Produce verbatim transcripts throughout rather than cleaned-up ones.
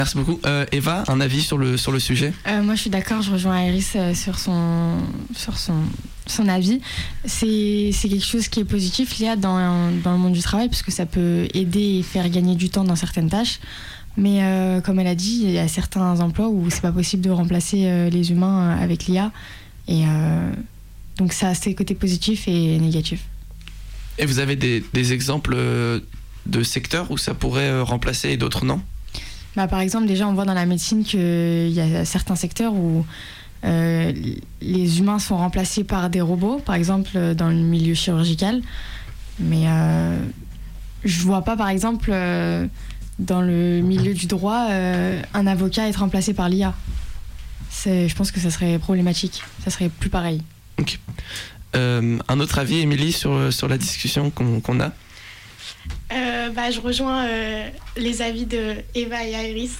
Merci beaucoup. Euh, Eva, un avis sur le, sur le sujet ? euh, Moi, je suis d'accord, je rejoins Iris euh, sur, son, sur son, son avis. C'est, c'est quelque chose qui est positif, l'I A, dans, dans le monde du travail, parce que ça peut aider et faire gagner du temps dans certaines tâches. Mais euh, comme elle a dit, il y a certains emplois où c'est pas possible de remplacer euh, les humains avec l'I A. Et euh, donc ça a ses côtés positifs et négatifs. Et vous avez des, des exemples de secteurs où ça pourrait remplacer et d'autres non ? Bah, par exemple, déjà, on voit dans la médecine qu'il y a certains secteurs où euh, les humains sont remplacés par des robots, par exemple dans le milieu chirurgical. Mais euh, je vois pas, par exemple, euh, dans le milieu du droit, euh, un avocat être remplacé par l'I A. C'est, je pense que ça serait problématique. Ça serait plus pareil. Ok. Euh, un autre avis, Émilie, sur, sur la discussion qu'on, qu'on a ? euh, bah, Je rejoins euh, les avis de Eva et Iris.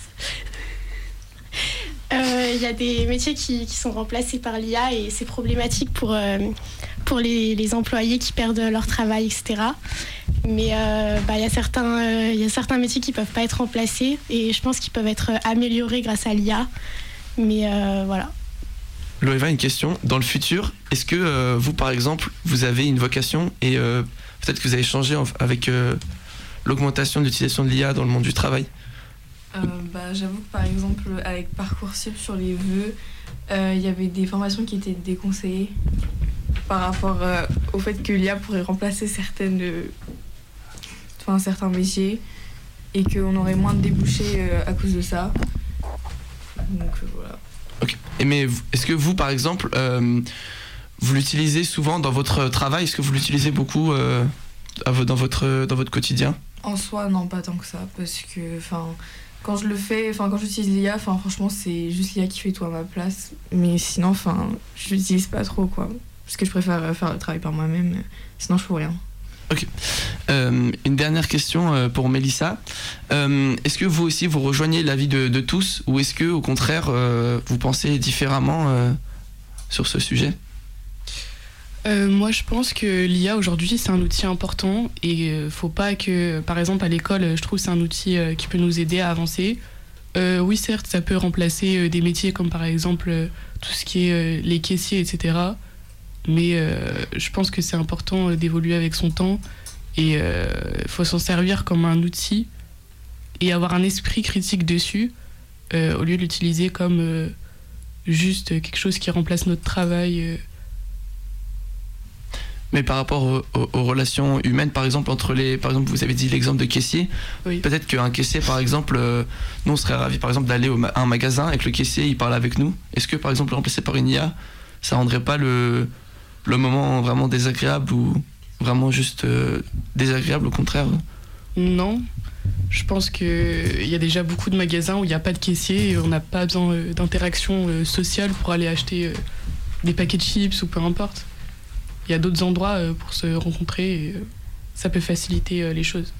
Il euh, y a des métiers qui, qui sont remplacés par l'I A et c'est problématique pour, euh, pour les, les employés qui perdent leur travail, et cetera. Mais il euh, bah, y a certains, euh, y a certains métiers qui ne peuvent pas être remplacés et je pense qu'ils peuvent être améliorés grâce à l'I A. Mais euh, voilà. Loéva, une question. Dans le futur, est-ce que euh, vous, par exemple, vous avez une vocation et euh, peut-être que vous avez changé en, avec euh, l'augmentation de l'utilisation de l'I A dans le monde du travail ? euh, bah, J'avoue que par exemple, avec Parcoursup sur les vœux, il euh, y avait des formations qui étaient déconseillées par rapport euh, au fait que l'I A pourrait remplacer certaines, euh, enfin, certains métiers et qu'on aurait moins de débouchés euh, à cause de ça. Donc euh, voilà. Ok. Et mais est-ce que vous, par exemple, euh, vous l'utilisez souvent dans votre travail ? Est-ce que vous l'utilisez beaucoup euh, dans votre dans votre quotidien ? En soi, non, pas tant que ça, parce que, enfin, quand je le fais, enfin, quand j'utilise l'I A, enfin, franchement, c'est juste l'I A qui fait tout à ma place. Mais sinon, enfin, je l'utilise pas trop, quoi, parce que je préfère faire le travail par moi-même. Sinon, je fais rien. Ok. Euh, une dernière question euh, pour Mélissa. Euh, est-ce que vous aussi vous rejoignez l'avis de, de tous ou est-ce que au contraire euh, vous pensez différemment euh, sur ce sujet ? euh, Moi je pense que l'I A aujourd'hui c'est un outil important et euh, faut pas que par exemple à l'école je trouve que c'est un outil euh, qui peut nous aider à avancer. Euh, oui certes ça peut remplacer euh, des métiers comme par exemple euh, tout ce qui est euh, les caissiers et cetera. Mais euh, je pense que c'est important d'évoluer avec son temps et il euh, faut s'en servir comme un outil et avoir un esprit critique dessus euh, au lieu de l'utiliser comme euh, juste quelque chose qui remplace notre travail. Euh. Mais par rapport aux, aux, aux relations humaines, par exemple, entre les, par exemple, vous avez dit l'exemple de caissier. Oui. Peut-être qu'un caissier, par exemple, euh, nous on serait ravis, par exemple, d'aller au ma- à un magasin et que le caissier il parle avec nous. Est-ce que, par exemple, le remplacer par une I A, ça rendrait pas le le moment vraiment désagréable ou vraiment juste euh, désagréable au contraire ? Non, je pense qu'il y a déjà beaucoup de magasins où il n'y a pas de caissier et on n'a pas besoin euh, d'interaction euh, sociale pour aller acheter euh, des paquets de chips ou peu importe. Il y a d'autres endroits euh, pour se rencontrer et euh, ça peut faciliter euh, les choses.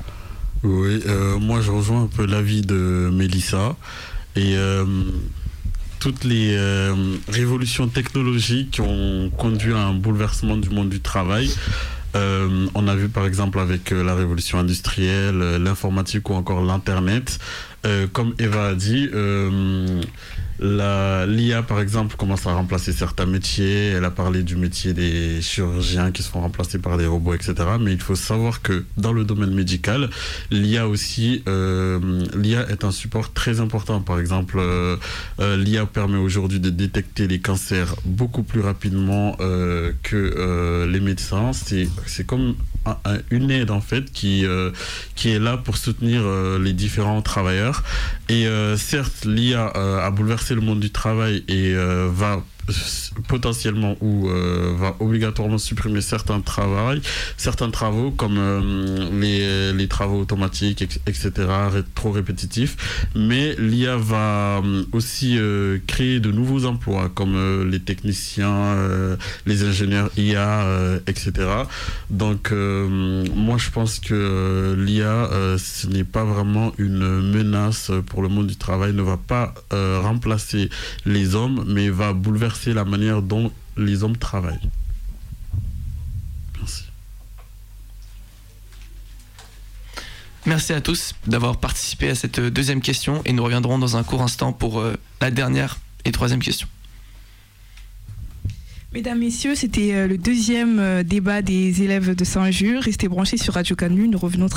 Oui, euh, moi je rejoins un peu l'avis de Mélissa et euh, toutes les euh, révolutions technologiques qui ont conduit à un bouleversement du monde du travail. Euh, on a vu par exemple avec euh, la révolution industrielle, euh, l'informatique ou encore l'internet. Euh, comme Eva a dit, euh, la, l'I A par exemple commence à remplacer certains métiers. Elle a parlé du métier des chirurgiens qui se font remplacer par des robots, et cetera. Mais il faut savoir que dans le domaine médical, l'I A aussi, euh, l'I A est un support très important. Par exemple, euh, euh, l'I A permet aujourd'hui de détecter les cancers beaucoup plus rapidement euh, que euh, les médecins. C'est, c'est comme un, un, une aide en fait qui, euh, qui est là pour soutenir euh, les différents travailleurs. Et euh, certes, l'I A euh, a bouleversé le monde du travail et euh, va potentiellement ou euh, va obligatoirement supprimer certains travaux, certains travaux comme euh, les, les travaux automatiques, et cetera, ré- trop répétitifs. Mais l'I A va aussi euh, créer de nouveaux emplois comme euh, les techniciens, euh, les ingénieurs I A, euh, et cetera. Donc euh, moi je pense que euh, l'I A euh, ce n'est pas vraiment une menace pour le monde du travail, ne va pas euh, remplacer les hommes, mais va bouleverser la manière dont les hommes travaillent. Merci. Merci à tous d'avoir participé à cette deuxième question et nous reviendrons dans un court instant pour euh, la dernière et troisième question. Mesdames, Messieurs, c'était le deuxième débat des élèves de Saint-Just. Restez branchés sur Radio Canu, nous revenons très